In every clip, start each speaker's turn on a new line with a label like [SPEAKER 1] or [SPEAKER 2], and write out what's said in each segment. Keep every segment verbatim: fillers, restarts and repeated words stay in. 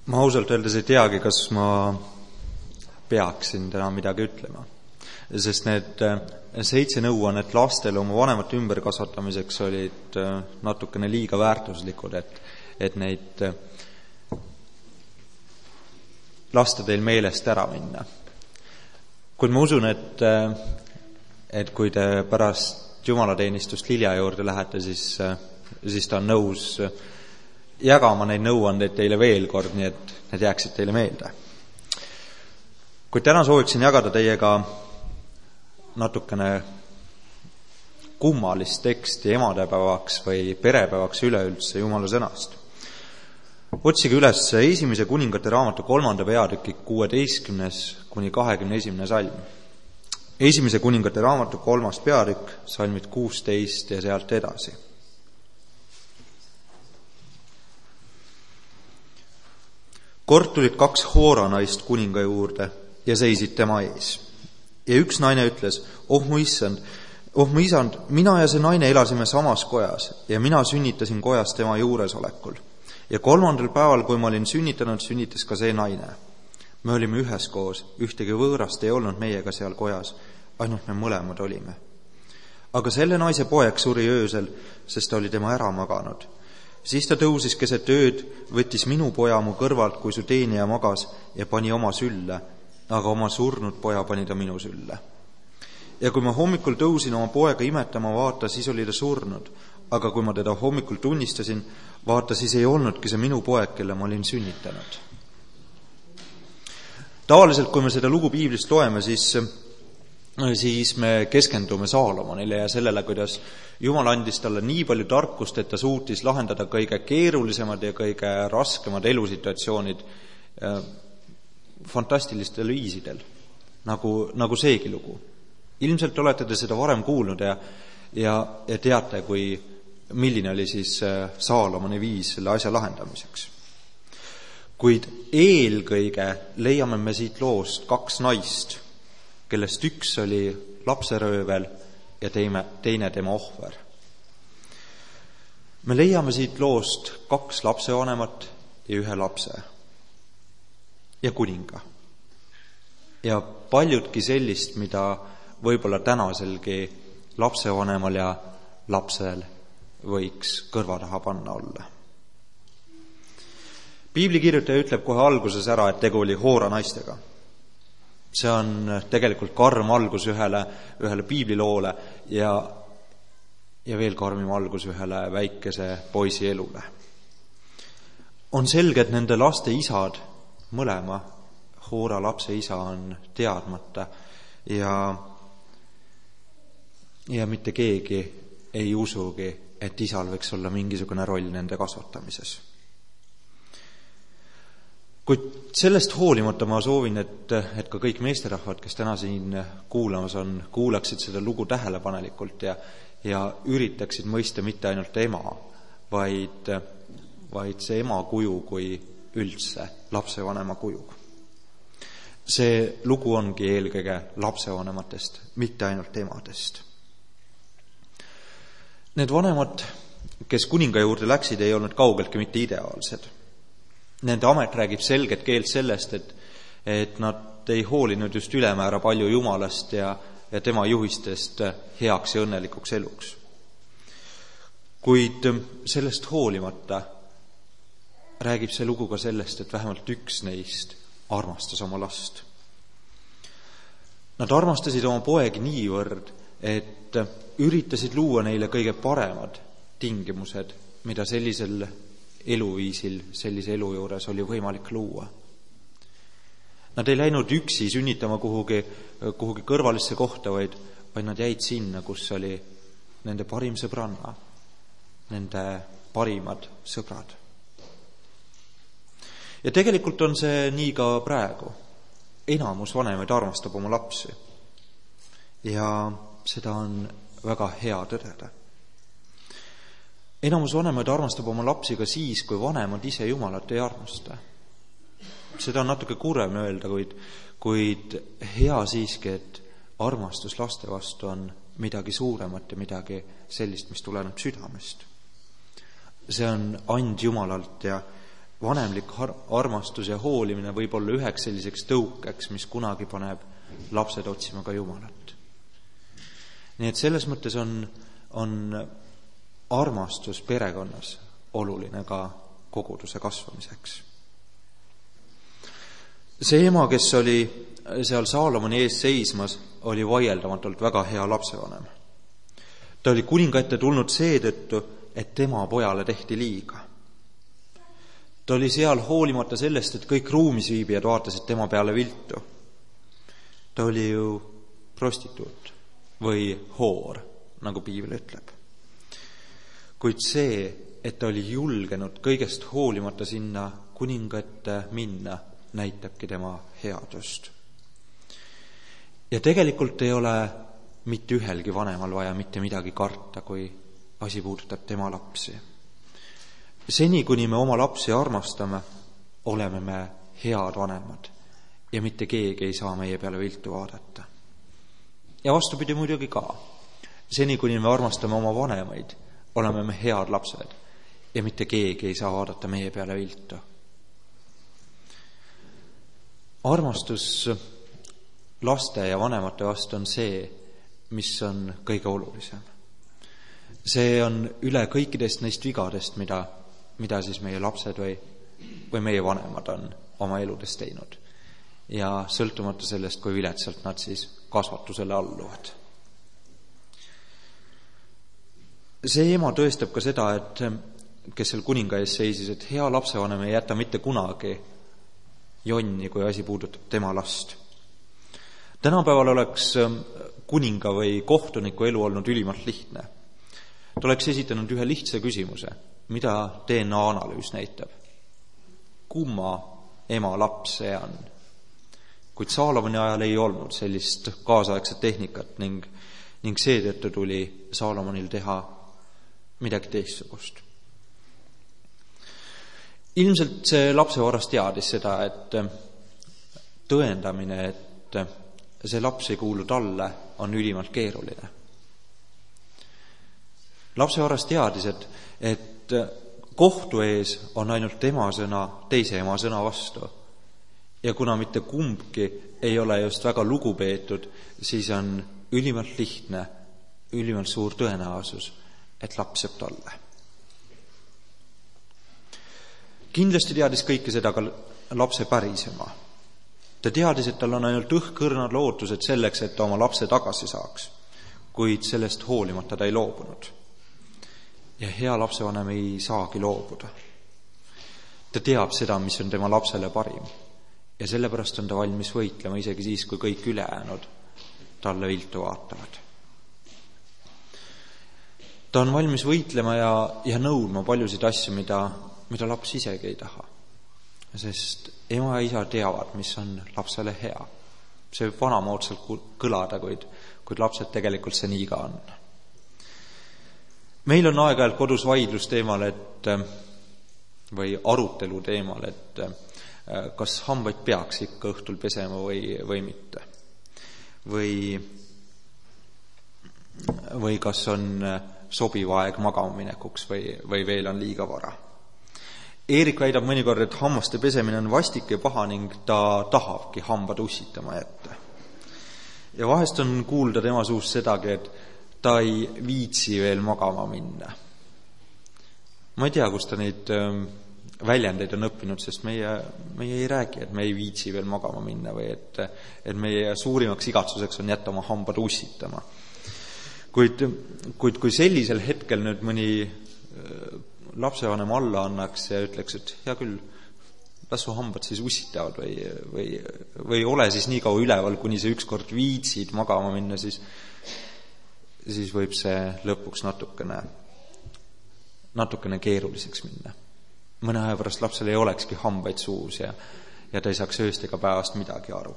[SPEAKER 1] Ma ausalt öeldes ei teagi, kas ma peaksin täna midagi ütlema, sest need seitse nõuannet lastele oma vanemate ümberkasvatamiseks olid natukene liiga väärtuslikud, et, et neid lasta teil meelest ära minna. Kuid ma usun, et, et kui te pärast jumalateenistust Lilja juurde lähete, siis, siis ta on nõus jagama neid nõuandeid teile veel kord, nii et need jääksid teile meelde. Kuid täna sooviksin jagada teiega natukene kummalist teksti emadepäevaks või perepäevaks üleüldse Jumala sõnast. Otsige üles esimese kuningate raamatu kolmanda peatüki kuueteistkümnes kuni kahekümne esimene salm. Esimese kuningate raamatu kolmas peatükk, salmid kuusteist ja sealt edasi. Kord tulid kaks hooranaist kuninga juurde ja seisid tema ees. Ja üks naine ütles, oh mu issand, oh mu isand, mina ja see naine elasime samas kojas ja mina sünnitasin kojas tema juuresolekul. Ja kolmandal päeval, kui ma olin sünnitanud, sünnitas ka see naine. Me olime üheskoos, ühtegi võõrast ei olnud meiega seal kojas, ainult me mõlemad olime. Aga selle naise poeg suri öösel, sest ta oli tema ära maganud. Siis ta tõusis keset ööd, võttis minu poja mu kõrvalt, kui su teenija magas, ja pani oma sülle, aga oma surnud poja pani ta minu sülle. Ja kui ma hommikul tõusin oma poega imetama vaata, siis oli ta surnud, aga kui ma teda hommikul tunnistasin, vaata, siis ei olnudki see minu poeg, kelle ma olin sünnitanud. Tavaliselt, kui me seda lugu piiblist loeme, siis, siis me keskendume Saalomonile ja sellele, kuidas Jumal andis talle nii palju tarkust, et ta suutis lahendada kõige keerulisemad ja kõige raskemad elusituatsioonid fantastilistel viisidel, nagu, nagu seegi lugu. Ilmselt olete te seda varem kuulnud ja, ja, ja teate, kui, milline oli siis Saalomoni viis selle asja lahendamiseks. Kuid eelkõige leiame me siit loost kaks naist, kellest üks oli lapseröövel ja teine, teine tema ohver. Me leiame siit loost kaks lapsevanemat ja ühe lapse ja kuninga. Ja paljudki sellist, mida võib-olla tänaselgi lapsevanemal ja lapsel võiks kõrva taha panna olla. Piiblikirjutaja ütleb kohe alguses ära, et tegu oli hoora naistega. See on tegelikult karm algus ühele, ühele piibliloole ja, ja veel karmim algus ühele väikese poisi elule. On selge, et nende laste isad, mõlema hoora lapse isa on teadmata ja, ja mitte keegi ei usugi, et isal võiks olla mingisugune roll nende kasvatamises. Kuid sellest hoolimata ma soovin, et, et ka kõik meesterahvad, kes täna siin kuulamas on, kuulaksid seda lugu tähelepanelikult ja, ja üritaksid mõista mitte ainult ema, vaid, vaid see ema kuju kui üldse lapsevanema kuju. See lugu ongi eelkõige lapsevanematest, mitte ainult emadest. Need vanemad, kes kuninga juurde läksid, ei olnud kaugeltki mitte ideaalsed. Nende amet räägib selget keelt sellest, et, et nad ei hoolinud just ülemäära palju Jumalast ja, ja tema juhistest heaks ja õnnelikuks eluks. Kuid sellest hoolimata räägib see lugu ka sellest, et vähemalt üks neist armastas oma last. Nad armastasid oma poegi niivõrd, et üritasid luua neile kõige paremad tingimused, mida sellisel eluviisil, sellise elu juures oli võimalik luua. Nad ei läinud üksi sünnitama kuhugi, kuhugi kõrvalisse kohta, vaid, vaid nad jäid sinna, kus oli nende parim sõbranna, nende parimad sõbrad. Ja tegelikult on see nii ka praegu. Enamus vanemaid armastab oma lapsi. Ja seda on väga hea tõdeda. Enamus vanemaid armastab oma lapsi ka siis, kui vanemad ise Jumalat ei armasta. Seda on natuke kurem öelda, kuid, kuid hea siiski, et armastus laste vastu on midagi suuremat ja midagi sellist, mis tuleneb südamest. See on and Jumalalt ja, vanemlik armastus ja hoolimine võib olla üheks selliseks tõukeks, mis kunagi paneb lapsed otsima ka Jumalat. Nii et selles mõttes on, on armastus perekonnas oluline ka koguduse kasvamiseks. See ema, kes oli seal Saalomoni ees seismas, oli vaieldamatult väga hea lapsevanem. Ta oli kuninga ette tulnud seetõttu, et tema pojale tehti liiga. Ta oli seal hoolimata sellest, et kõik ruumis viibijad vaatasid tema peale viltu. Ta oli ju prostituut või hoor, nagu piibel ütleb. Kuid see, et ta oli julgenud kõigest hoolimata sinna kuninga ette minna, näitabki tema headust. Ja tegelikult ei ole mitte ühelgi vanemal vaja mitte midagi karta, kui asi puudutab tema lapsi. Seni, kuni me oma lapsi armastame, oleme me head vanemad ja mitte keegi ei saa meie peale viltu vaadata. Ja vastupidi muidugi ka. Seni, kuni me armastame oma vanemaid, oleme me head lapsed ja mitte keegi ei saa vaadata meie peale viltu. Armastus laste ja vanemate vastu on see, mis on kõige olulisem. See on üle kõikidest neist vigadest, mida, mida siis meie lapsed või, või meie vanemad on oma eludes teinud. Ja sõltumata sellest, kui viletsalt nad siis kasvatusele alluvad. See ema tõestab ka seda, et kes seal kuninga ees seisis, et hea lapsevanem ei jäta mitte kunagi jonni, kui asi puudutab tema last. Tänapäeval oleks kuninga või kohtuniku elu olnud ülimalt lihtne. Ta oleks esitanud ühe lihtsa küsimuse, mida D N A analüüs näitab. Kumma ema laps see on? Kuid Saalomoni ajal ei olnud sellist kaasaegset tehnikat ning, ning seetõttu tuli Saalomonil teha midagi teistsugust. Ilmselt see lapsevaras teadis seda, et tõendamine, et see laps ei kuulu talle, on ülimalt keeruline. Lapsevaras teadis, et, et kohtu ees on ainult tema sõna teise ema sõna vastu. Ja kuna mitte kumbki ei ole just väga lugupeetud, siis on ülimalt lihtne, ülimalt suur tõenäosus, et laps jääb talle. Kindlasti teadis kõike seda ka lapse pärisema. Ta teadis, et tal on ainult õhkõrnad lootused selleks, et ta oma lapse tagasi saaks, kuid sellest hoolimata ta ei loobunud. Ja hea lapsevanem ei saagi loobuda. Ta teab seda, mis on tema lapsele parim. Ja sellepärast on ta valmis võitlema isegi siis, kui kõik ülejäänud talle viltu vaatavad. Ta on valmis võitlema ja, ja nõudma paljusid asju, mida, mida laps isegi ei taha. Sest ema ja isa teavad, mis on lapsele hea. See võib vanamoodsalt kõlada, kuid, kuid lapsed tegelikult see nii ka on. Meil on aeg-ajalt kodus vaidlus teemal, et, või arutelu teemal, et kas hambaid peaks ikka õhtul pesema või, või mitte. Või, või kas on sobiv aeg magamaminekuks või, või veel on liiga vara. Eerik väidab mõnikord, et hammaste pesemine on vastik ja paha ning ta tahabki hambad ussitama jätta. Ja vahest on kuulda tema suust sedagi, et ta ei viitsi veel magama minna. Ma ei tea, kus ta neid väljendeid on õppinud, sest meie, meie ei räägi, et me ei viitsi veel magama minna või et, et meie suurimaks igatsuseks on jätta oma hambad ussitama. Kuid, kuid kui sellisel hetkel nüüd mõni lapsevanem alla annaks ja ütleks, et hea küll, las su hambad siis ussitavad või, või, või ole siis nii kaua üleval, kuni see ükskord viitsid magama minna, siis, siis võib see lõpuks natukene, natukene keeruliseks minna. Mõne aja pärast lapsel ei olekski hambaid suus ja, ja ta ei saaks ööst ega päevast midagi aru.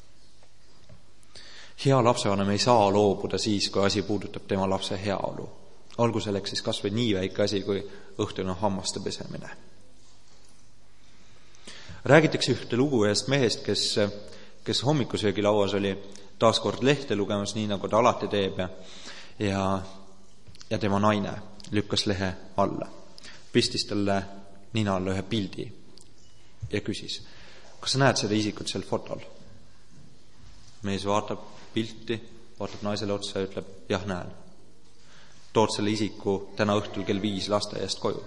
[SPEAKER 1] Hea lapsevanem ei saa loobuda siis, kui asi puudutab tema lapse heaolu. Olgu selleks siis kas või nii väike asi, kui õhtune hammaste pesemine. Räägitakse ühte lugu ühest mehest, kes, kes hommikusöögilauas oli taaskord lehte lugemas, nii nagu ta alati teeb, ja, ja tema naine lükkas lehe alla. Pistis talle nina alla ühe pildi ja küsis, kas sa näed seda isikut seal fotol? Mees vaatab pilti, vaatab naisele otsa ja ütleb, jah, näen. Tood selle isiku täna õhtul kell viis lasteaiast koju.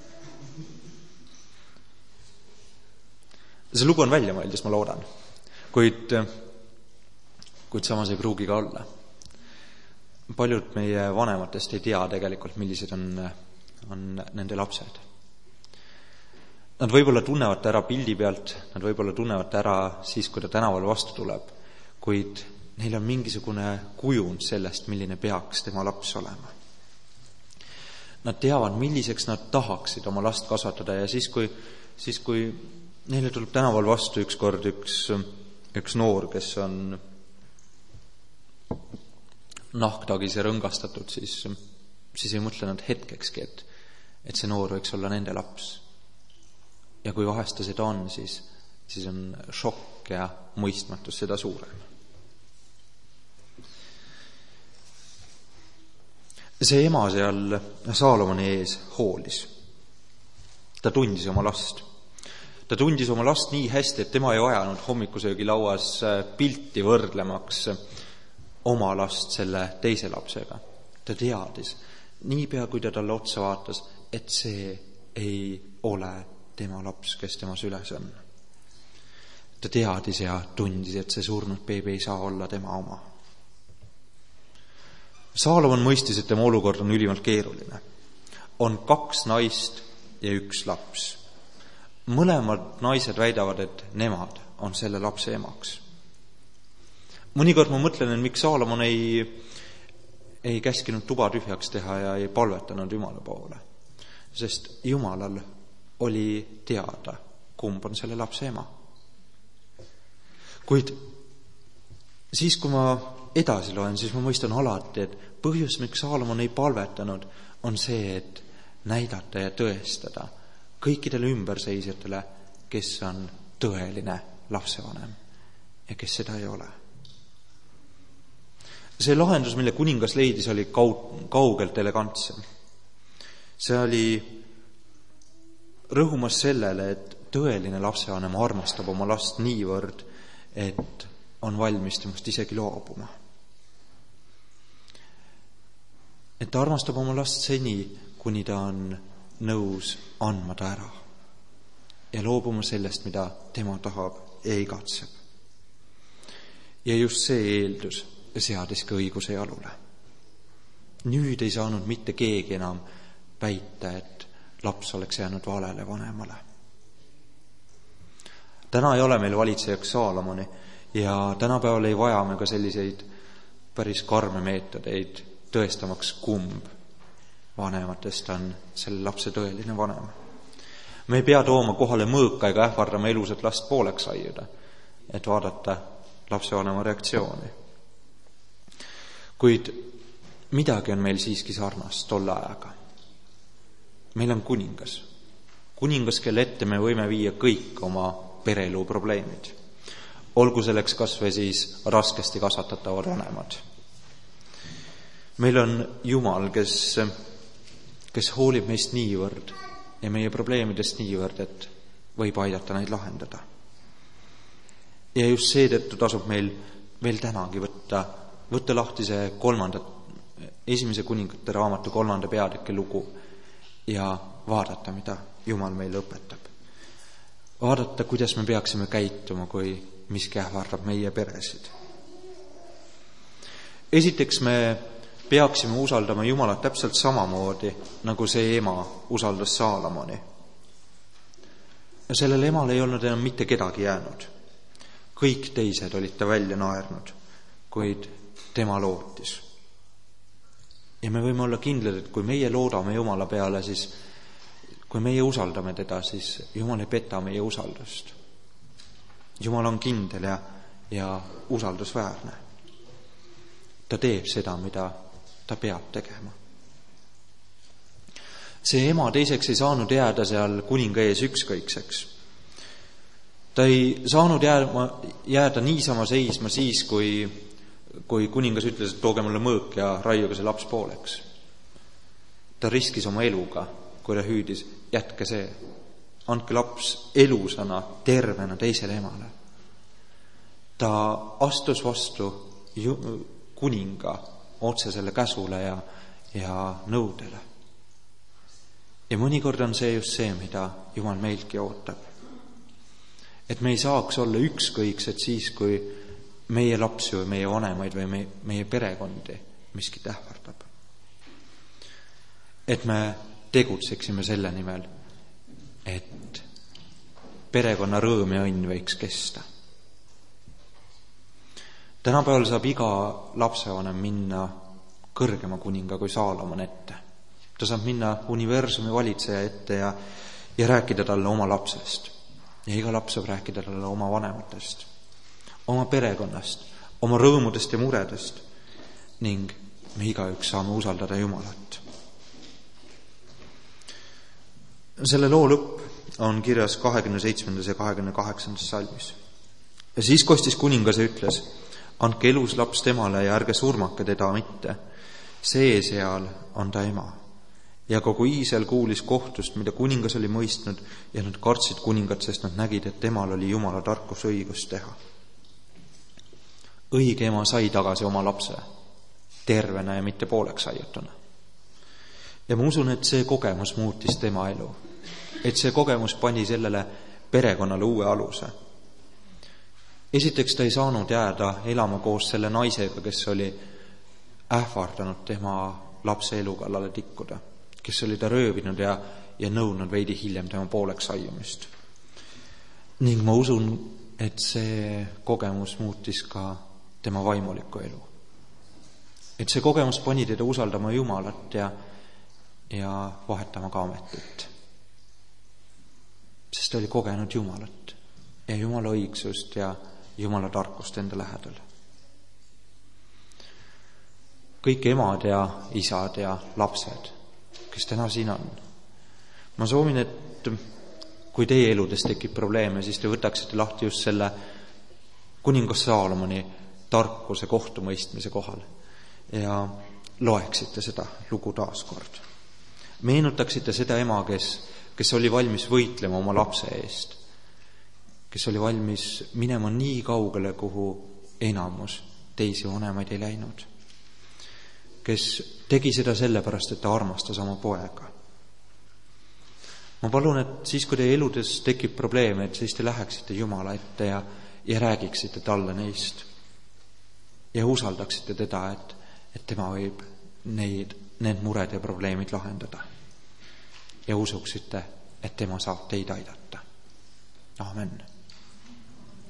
[SPEAKER 1] See lugu on välja mõeldis, ma loodan, kuid, kuid samas ei pruugi ka olla. Paljud meie vanematest ei tea tegelikult, millised on, on nende lapsed. Nad võib-olla tunnevad ära pildi pealt, nad võib-olla tunnevad ära siis, kui ta tänaval vastu tuleb, kuid neil on mingisugune kujund sellest, milline peaks tema laps olema. Nad teavad, milliseks nad tahaksid oma last kasvatada ja siis, kui, siis, kui neile tuleb tänaval vastu üks kord üks, üks noor, kes on nahktagis ja rõngastatud, siis, siis ei mõtle nad hetkekski, et, et see noor võiks olla nende laps. Ja kui vahest ta seda on, siis, siis on šokk ja mõistmatus seda suurem. See ema seal Saalomoni ees hoolis. Ta tundis oma last. Ta tundis oma last nii hästi, et tema ei vajanud hommikusöögilauas pilti võrdlemaks oma last selle teise lapsega. Ta teadis, niipea kui ta talle otsa vaatas, et see ei ole tema laps, kes tema süles on. Ta teadis ja tundis, et see surnud beebi ei saa olla tema oma. Saalomon mõistis, et tema olukord on ülimalt keeruline. On kaks naist ja üks laps. Mõlemad naised väidavad, et nemad on selle lapse emaks. Mõnikord ma mõtlen, et miks Saalomon ei, ei käskinud tuba tühjaks teha ja ei palvetanud Jumala poole. Sest Jumalal oli teada, kumb on selle lapse ema. Kuid siis, kui ma edasi loen, siis ma mõistan alati, et põhjus, miks Saalomon ei palvetanud, on see, et näidata ja tõestada kõikidele ümberseisjatele, kes on tõeline lapsevanem ja kes seda ei ole. See lahendus, mille kuningas leidis, oli kaugelt elegantsem. See oli rõhumas sellele, et tõeline lapsevanem armastab oma last niivõrd, et on valmis temast isegi loobuma. Et ta armastab oma last seni, kuni ta on nõus andma ta ära ja loobuma sellest, mida tema tahab ja igatseb. Ja just see eeldus seadis ka õiguse jalule. Nüüd ei saanud mitte keegi enam väita, et laps oleks jäänud valele vanemale. Täna ei ole meil valitsejaks Saalomoni ja tänapäeval ei vaja me ka selliseid päris karme meetodeid tõestamaks, kumb vanematest on selle lapse tõeline vanem. Me ei pea tooma kohale mõõka ega ähvardama elusat last pooleks aiuda, et vaadata lapsevanema reaktsiooni. Kuid midagi on meil siiski sarnast tolle ajaga. Meil on kuningas. Kuningas, kelle ette me võime viia kõik oma perelu probleemid. Olgu selleks kas või siis raskesti kasvatatavad vanemad. Meil on Jumal, kes kes hoolib meist niivõrd ja meie probleemidest niivõrd, et võib aidata neid lahendada. Ja just seetõttu tasub meil veel tänagi võtta, võtta lahti see kolmanda, esimese kuningate raamatu kolmanda peatüki lugu ja vaadata, mida Jumal meile õpetab. Vaadata, kuidas me peaksime käituma, kui miski ähvardab meie peresid. Esiteks me peaksime usaldama Jumalat täpselt samamoodi, nagu see ema usaldas Saalomoni. Ja sellel emal ei olnud enam mitte kedagi jäänud. Kõik teised olid ta välja naernud, kuid tema lootis. Ja me võime olla kindlad, et kui meie loodame Jumala peale, siis kui meie usaldame teda, siis Jumal ei peta meie usaldust. Jumal on kindel ja, ja usaldusväärne. Ta teeb seda, mida ta peab tegema. See ema teiseks ei saanud jääda seal kuninga ees ükskõikseks. Ta ei saanud jääma, jääda niisama seisma siis, kui, kui kuningas ütles, et tooge mulle mõõk ja raiuge see laps pooleks. Ta riskis oma eluga, kui ta hüüdis, jätke see. andke laps elusana, tervena teisele emale. Ta astus vastu kuninga otsesele käsule ja, ja nõudele. Ja mõnikord on see just see, mida Jumal meiltki ootab. Et me ei saaks olla ükskõiksed siis, kui meie lapsi või meie vanemaid või meie, meie perekondi miski ähvardab. Et me tegutseksime selle nimel, et perekonna rõõm ja õnn võiks kesta. Tänapäeval saab iga lapsevanem minna kõrgema kuninga kui Saalomon ette. Ta saab minna universumi valitseja ette ja, ja rääkida talle oma lapsest. Ja iga laps saab rääkida talle oma vanematest, oma perekonnast, oma rõõmudest ja muredest ning me igaüks saame usaldada Jumalat. Selle loo lõpp on kirjas kahekümne seitsmendas ja kahekümne kaheksandas salmis. Ja siis kostis kuningas ja ütles, andke elus laps temale ja ärge surmake teda mitte. See seal on ta ema. Ja kogu Iisrael kuulis kohtust, mida kuningas oli mõistnud, ja nad kartsid kuningat, sest nad nägid, et temal oli Jumala tarkus õigust teha. Õige ema sai tagasi oma lapse, tervena ja mitte pooleks aiutuna. Ja ma usun, et see kogemus muutis tema elu. Et see kogemus pani sellele perekonnale uue aluse. Esiteks ta ei saanud jääda elama koos selle naisega, kes oli ähvardanud tema lapse elu kallale tikkuda, kes oli ta röövinud ja, ja nõudnud veidi hiljem tema pooleks aiumist. Ning ma usun, et see kogemus muutis ka tema vaimulikku elu. Et see kogemus pani teda usaldama Jumalat ja, ja vahetama ka ametit. Sest ta oli kogenud Jumalat ja Jumala õigsust ja Jumala tarkust enda lähedal. Kõik emad ja isad ja lapsed, kes täna siin on. Ma soovin, et kui teie eludes tekib probleeme, siis te võtaksite lahti just selle kuningas Saalomoni tarkuse kohtumõistmise kohal ja loeksite seda lugu taaskord. Meenutaksite seda ema, kes, kes oli valmis võitlema oma lapse eest, kes oli valmis minema nii kaugele, kuhu enamus teisi vanemaid ei läinud, kes tegi seda sellepärast, et ta armastas oma poega. Ma palun, et siis, kui teie eludes tekib probleeme, et siis te läheksite Jumala ette ja, ja räägiksite talle neist ja usaldaksite teda, et, et tema võib neid, need mured ja probleemid lahendada ja usuksite, et tema saab teid aidata. Amen.